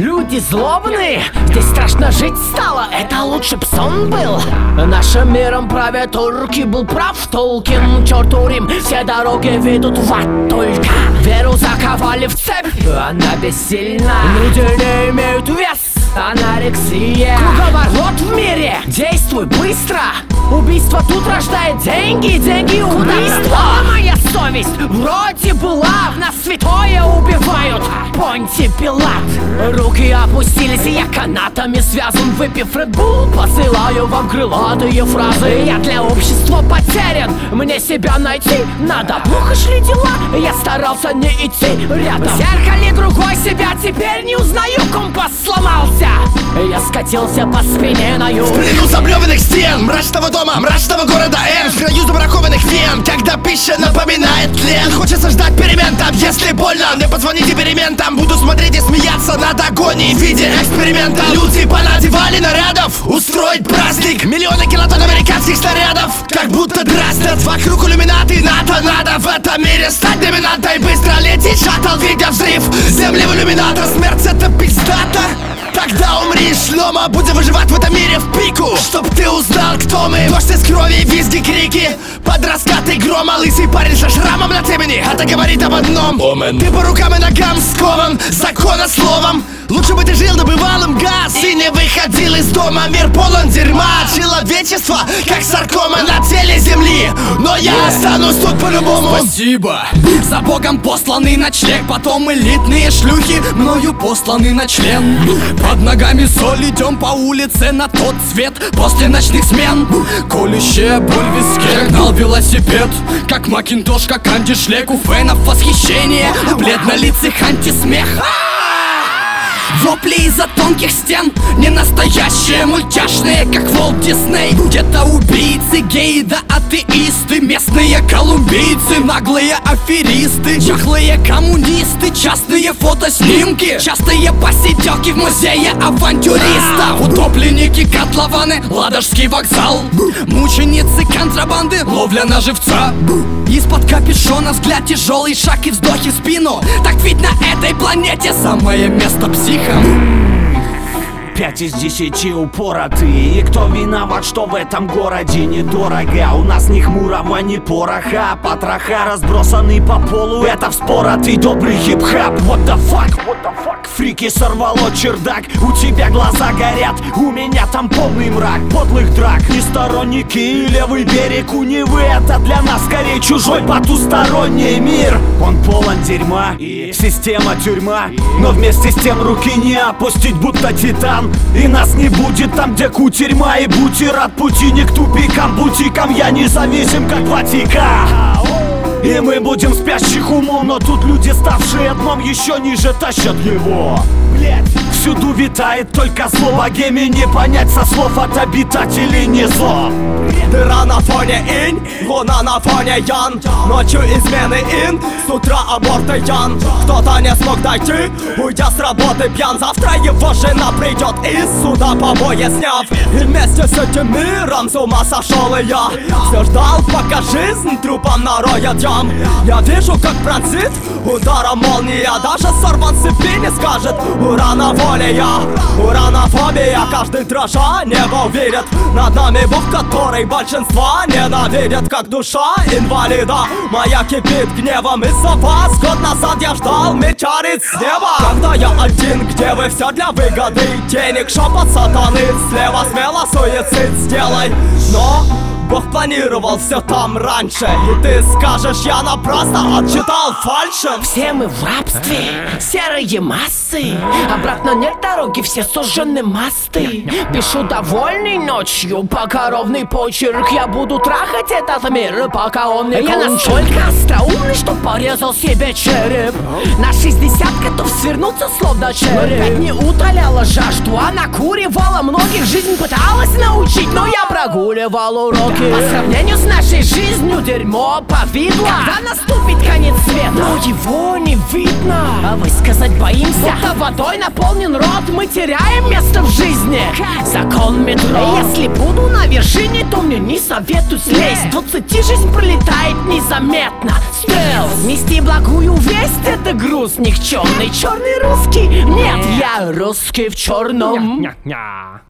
Люди злобные, здесь страшно жить стало, это лучше б сон был. Нашим миром правят турки, был прав Толкин. Черту Рим, все дороги ведут в ад только. Веру заковали в цепь, она бессильна. Люди не имеют вес, анорексия. Круговорот в мире, действуй быстро. Убийство тут рождает деньги, деньги убийства. Моя совесть вроде была, в нас святое убивают. Понти Пилат. Руки опустились, и я канатами связан. Выпив Red Bull, посылаю вам крылатые фразы. Я для общества потерян, мне себя найти надо. Плохо шли дела, я старался не идти рядом. В зеркале другой себя теперь не узнаю. Компас сломался, я скатился по спине на юг. В плену заблеванных стен, мрачного дома, мрачного города Н. В краю забракованных вен, когда пища напоминает тлен. Хочется ждать перемен там, если больно, не позвоните перементам. Буду смотреть и смеяться над агонией в виде эксперимента. Люди понадевали нарядов, устроить праздник. Миллионы килотонн американских снарядов, как будто дразнят. Вокруг иллюминаты, НАТО надо в этом мире стать доминантой. Быстро летит шаттл, видя взрыв земли в иллюминатор. Смерть это пиздата. Тогда умри, шлема, будем выживать в этом мире в пику. Чтоб ты узнал, кто мы. Дождь из крови, визги, крики, под раскаты грома. Лысый парень со шрамом на темени, это говорит об одном. Ты по рукам и ногам скован законословом. Лучше бы ты жил добывалым газ и не выходил из дома. Мир полон дерьма, человечество как саркома на теле земли. Но я останусь тут по-любому. Спасибо за богом посланный ночлег. Потом элитные шлюхи, мною посланы на член. Под ногами соль, идем по улице на тот свет. После ночных смен колющая боль в виске. Гнал велосипед, как Макинтош, как антишлег. У фенов восхищение, бледнолицых антисмех. Вопли из-за тонких стен, не настоящие, мультяшные, как Волт Дисней. Где-то убийцы, геи да атеисты, местные колумбийцы, наглые аферисты, чахлые коммунисты, частные фотоснимки, частые посиделки в музее авантюристов. Утопленники, котлованы, Ладожский вокзал, мученицы контрабанды, ловля на живца. Из-под капюшона взгляд тяжелый, шаг и вздохи в спину. Так ведь на этой планете самое место психам. 5 из 10 упоротые. И кто виноват, что в этом городе недорого? У нас ни хмурого, ни пороха, потроха разбросаны по полу. Это вспоротый добрый хип-хап. What the fuck? Фрики сорвало чердак. У тебя глаза горят, у меня там полный мрак. Подлых драк, не сторонники и левый берег у Невы. Это для нас скорее чужой потусторонний мир. Он полон дерьма, система тюрьма. Но вместе с тем руки не опустить, будто титан. И нас не будет там, где кутерьма. И будь рад пути не к тупикам, бутикам. Я независим, как Ватикан. И мы будем спящих умом, но тут люди, ставшие дном, еще ниже тащат его. Блять, всюду витает только зло. Богеме не понять со слов от обитателей не зло. Дыра на фоне инь, луна на фоне ян. Ночью измены ин, с утра аборты ян. Кто-то не смог дойти, уйдя с работы пьян. Завтра его жена придет из суда, побои сняв. И вместе с этим миром с ума сошел и я. Все ждал, пока жизнь трупом нароет ям. Я вижу, как пронзит ударом молния. Даже сорван с цепи не скажет уранофобия. Уранофобия, каждый дрожа небо увидит. Над нами Бог, который большинства ненавидит. Как душа инвалида моя кипит гневом. Из-за вас год назад я ждал метеорит с неба. Когда я один, где вы все для выгоды денег. Шепот сатаны, слева смело суицид сделай. Но Бог планировал все там раньше. И ты скажешь, я напрасно отчитал фальшем. Все мы в рабстве, серые массы. Обратно нет дороги, все сожжены мосты. Пишу довольный ночью, пока ровный почерк. Я буду трахать этот мир, пока он не кончен. Я настолько остроумный, что порезал себе череп. На 60 готов свернуться, словно череп. Не утоляла жажду, а накуривала многих. Жизнь пыталась научить, но я прогуливал уроки. По сравнению с нашей жизнью дерьмо повидло. Когда наступит конец света, но его не видно. А высказать боимся, будто водой наполнен рот. Мы теряем место в жизни. Закон метро. Если буду на вершине, то мне не советую слезть. 20 жизнь пролетает незаметно. стелс. Нести благую весть — это груз никчемный. Черный русский? Нет, я русский в черном.